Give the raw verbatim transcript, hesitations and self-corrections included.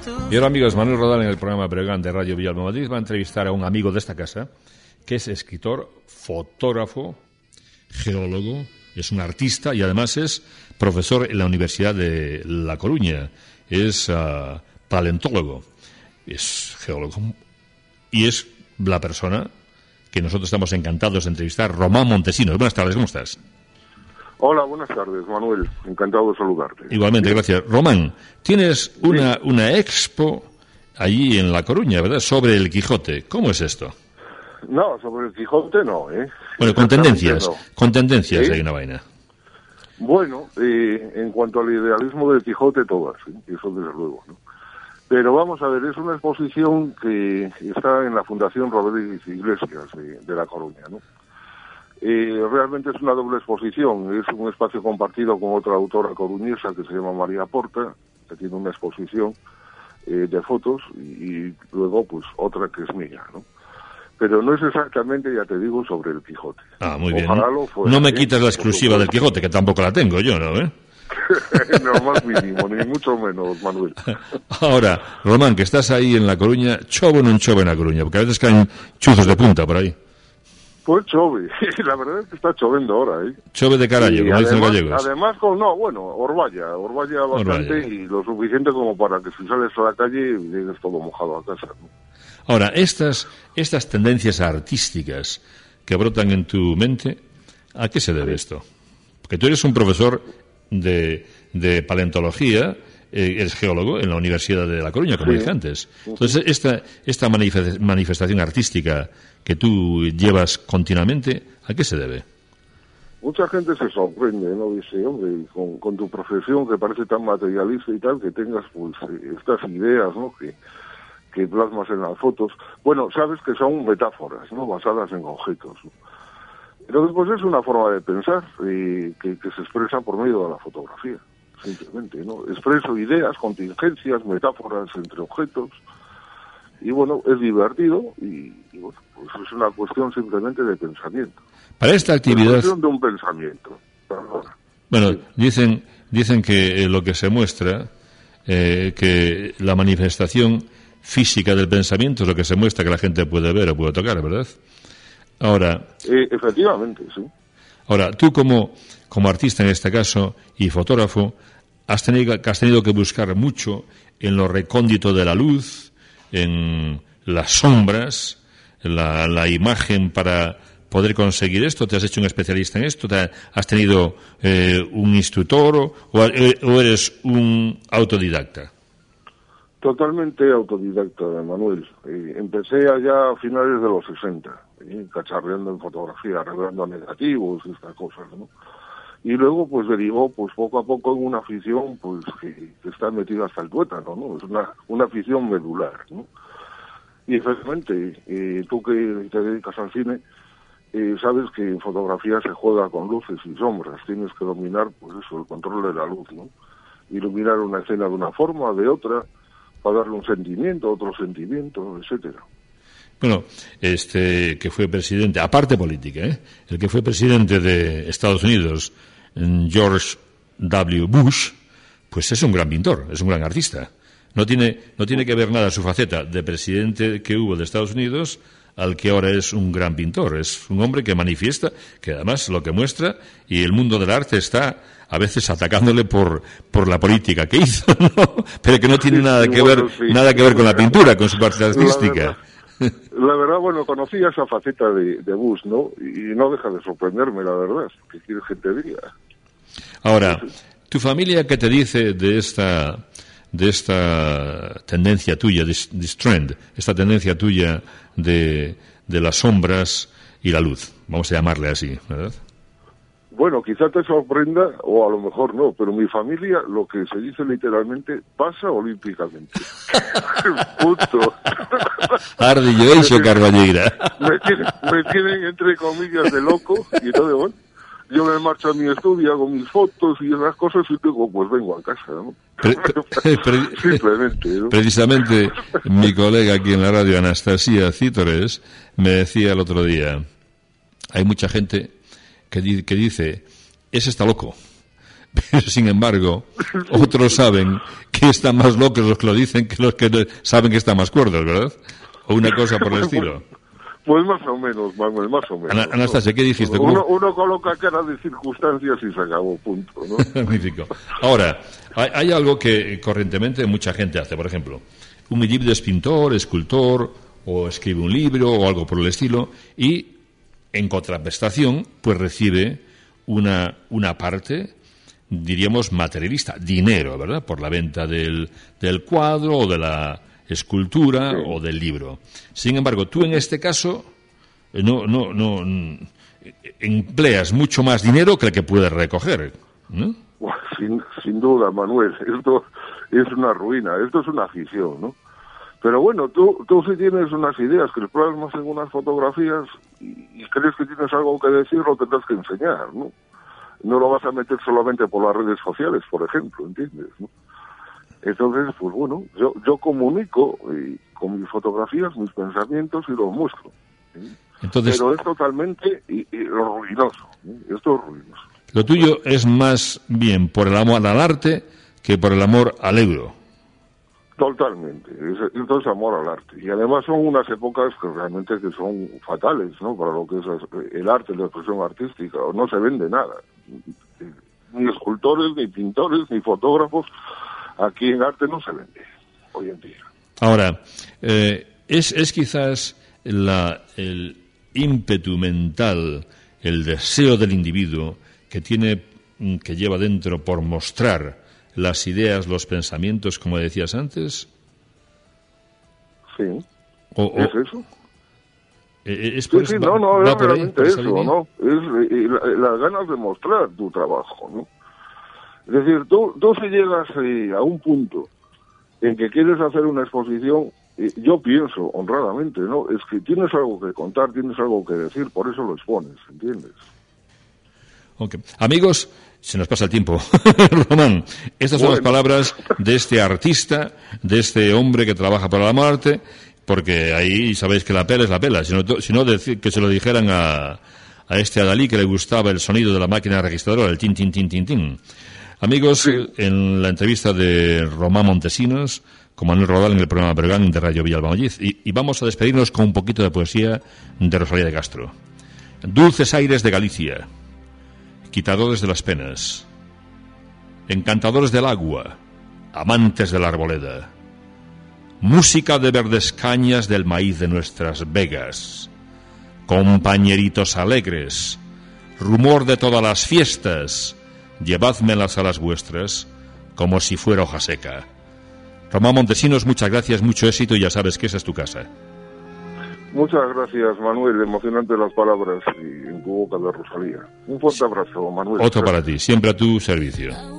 Y ahora, amigos, Manuel Rodal en el programa Breogán de Radio Villalba Madrid va a entrevistar a un amigo de esta casa que es escritor, fotógrafo, geólogo, es un artista y además es profesor en la Universidad de La Coruña. Es uh, paleontólogo, es geólogo y es la persona que nosotros estamos encantados de entrevistar, Román Montesinos. Buenas tardes, ¿cómo estás? Hola, buenas tardes, Manuel. Encantado de saludarte. Igualmente, gracias. Román, tienes una, una expo allí en La Coruña, ¿verdad?, sobre el Quijote. ¿Cómo es esto? No, sobre el Quijote no, ¿eh? Bueno, con tendencias, no. con tendencias ¿Sí? hay una vaina. Bueno, eh, en cuanto al idealismo del Quijote, todas, ¿sí? Eso desde luego, ¿no? Pero vamos a ver, es una exposición que está en la Fundación Rodríguez Iglesias de, de La Coruña, ¿no? Eh, realmente es una doble exposición, es un espacio compartido con otra autora coruñesa que se llama María Porta, que tiene una exposición eh, de fotos, y, y luego pues otra que es mía, ¿no? Pero no es exactamente, ya te digo, sobre el Quijote. Ah, muy bien. Ojalá lo fuera, no me ¿eh? quitas la exclusiva del Quijote, que tampoco la tengo yo, ¿no? ¿Eh? No, más mínimo, ni mucho menos, Manuel. Ahora, Román, que estás ahí en La Coruña, ¿chove o no chove en La Coruña? Porque a veces caen chuzos de punta por ahí. Pues chove, la verdad es que está chovendo ahora, ¿eh? Chove de carallo, como dicen los gallegos. Además, con, no, bueno, Orvalla, Orvalla bastante Orvalla. Y lo suficiente como para que si sales a la calle llegues todo mojado a casa, ¿no? Ahora, estas, estas tendencias artísticas que brotan en tu mente, ¿a qué se debe esto? Porque tú eres un profesor de, de paleontología, eh, eres geólogo en la Universidad de La Coruña, como sí. dije antes. Entonces, esta, esta manifestación artística que tú llevas continuamente, ¿a qué se debe? Mucha gente se sorprende, ¿no? Dice, hombre, con, con tu profesión que parece tan materialista y tal, que tengas pues estas ideas, ¿no?, que, que plasmas en las fotos. Bueno, sabes que son metáforas, ¿no?, basadas en objetos, ¿no? Entonces, pues es una forma de pensar eh, que, que se expresa por medio de la fotografía, simplemente, ¿no? Expreso ideas, contingencias, metáforas entre objetos, y bueno, es divertido y, y bueno, pues es una cuestión simplemente de pensamiento. Para esta actividad... Es cuestión de un pensamiento. Perdona. Bueno, sí. dicen, dicen que eh, lo que se muestra, eh, que la manifestación física del pensamiento es lo que se muestra que la gente puede ver o puede tocar, ¿verdad? Ahora... Eh, efectivamente, sí. Ahora, tú como, como artista en este caso y fotógrafo, has tenido, has tenido que buscar mucho en lo recóndito de la luz, en las sombras, la, la imagen para poder conseguir esto. ¿Te has hecho un especialista en esto? ¿Te has tenido eh, un instructor o, o eres un autodidacta? Totalmente autodidacta, Manuel. Eh, empecé allá a finales de los sesenta, eh, cacharreando en fotografía, arreglando negativos y estas cosas, ¿no? Y luego, pues, derivó, pues, poco a poco en una afición, pues, que, que está metida hasta el tuétano, ¿no? Es una, una afición medular, ¿no? Y, efectivamente, eh, tú que te dedicas al cine, eh, sabes que en fotografía se juega con luces y sombras. Tienes que dominar, pues, eso, el control de la luz, ¿no? Iluminar una escena de una forma, de otra, para darle un sentimiento, otro sentimiento, etcétera. Bueno, este que fue presidente, aparte política, ¿eh? El que fue presidente de Estados Unidos, George W. Bush, pues es un gran pintor, es un gran artista. No tiene, no tiene que ver nada su faceta de presidente que hubo de Estados Unidos al que ahora es un gran pintor. Es un hombre que manifiesta, que además lo que muestra, y el mundo del arte está a veces atacándole por por la política que hizo, ¿no? Pero que no tiene nada que ver, sí, nada que ver con la pintura, con su parte artística. La verdad, la verdad, bueno, conocía esa faceta de, de Bush, ¿no? Y no deja de sorprenderme, la verdad. ¿Qué quieres que te diga? Ahora, ¿tu familia qué te dice de esta de esta tendencia tuya, this, this trend, esta tendencia tuya de, de las sombras y la luz? Vamos a llamarle así, ¿verdad? Bueno, quizá te sorprenda, o a lo mejor no, pero mi familia, lo que se dice literalmente, pasa olímpicamente. Punto. Ardi yo hecho Carballeira. Me tienen, me tienen, entre comillas, de loco, y entonces, bueno, yo me marcho a mi estudio, hago mis fotos y esas cosas, y luego, pues vengo a casa, ¿no? Pre, pre, pre, Simplemente, ¿no? Precisamente, mi colega aquí en la radio, Anastasia Cítores, me decía el otro día, hay mucha gente que, que dice, ese está loco, pero sin embargo, otros saben que están más locos los que lo dicen que los que saben que están más cuerdos, ¿verdad? O una cosa por el estilo. Pues más o menos, Manuel, más o menos. Ana, Anastasia, ¿qué dijiste? Uno, uno coloca cara de circunstancias y se acabó, punto, ¿no? Magnífico. Ahora, hay, hay algo que corrientemente mucha gente hace, por ejemplo, un individuo es pintor, escultor, o escribe un libro, o algo por el estilo, y en contraprestación, pues recibe una, una parte, diríamos, materialista, dinero, ¿verdad?, por la venta del, del cuadro, o de la escultura, sí, o del libro. Sin embargo, tú en este caso no, no, no empleas mucho más dinero que el que puedes recoger, ¿no? Sin, sin duda, Manuel, esto es una ruina, esto es una afición, ¿no? Pero bueno, tú, tú sí tienes unas ideas que plasmas en unas fotografías y, y crees que tienes algo que decir, lo tendrás que enseñar, ¿no? No lo vas a meter solamente por las redes sociales, por ejemplo, ¿entiendes?, ¿no? Entonces, pues bueno, yo yo comunico eh, con mis fotografías, mis pensamientos y los muestro, ¿sí? Entonces, pero es totalmente y, y ruinoso, ¿sí? Esto es ruinoso. Lo tuyo es más bien por el amor al arte que por el amor al euro. Totalmente, esto es amor al arte. Y además son unas épocas que realmente que son fatales, ¿no?, para lo que es el arte, la expresión artística. No se vende nada, ni escultores, ni pintores, ni fotógrafos. Aquí en arte no se vende, hoy en día. Ahora, eh, es, es quizás la, el ímpetu mental, el deseo del individuo que tiene, que lleva dentro por mostrar las ideas, los pensamientos, como decías antes. Sí, o, o, ¿es eso? Es sí, por, sí, va, no, no, es realmente ahí, eso, ¿no? Es eh, la, las ganas de mostrar tu trabajo, ¿no? Es decir, tú, tú si llegas eh, a un punto en que quieres hacer una exposición, eh, yo pienso, honradamente, ¿no?, es que tienes algo que contar, tienes algo que decir, por eso lo expones, ¿entiendes? Ok. Amigos, se nos pasa el tiempo. Román, estas son bueno. las palabras de este artista, de este hombre que trabaja para la arte, porque ahí sabéis que la pela es la pela, si no, si no decir que se lo dijeran a, a este Adalí que le gustaba el sonido de la máquina registradora, el tin, tin, tin, tin, tin. Amigos, sí. En la entrevista de Román Montesinos con Manuel Rodal en el programa Bergán de Radio Villalba-Molliz, y, y vamos a despedirnos con un poquito de poesía de Rosalía de Castro. Dulces aires de Galicia, quitadores de las penas, encantadores del agua, amantes de la arboleda, música de verdes cañas del maíz de nuestras vegas, compañeritos alegres, rumor de todas las fiestas, llevádmelas a las vuestras como si fuera hoja seca. Román Montesinos, muchas gracias, mucho éxito, y ya sabes que esa es tu casa. Muchas gracias, Manuel, emocionantes las palabras y en tu boca de Rosalía. Un fuerte abrazo, Manuel. Otro para ti, siempre a tu servicio.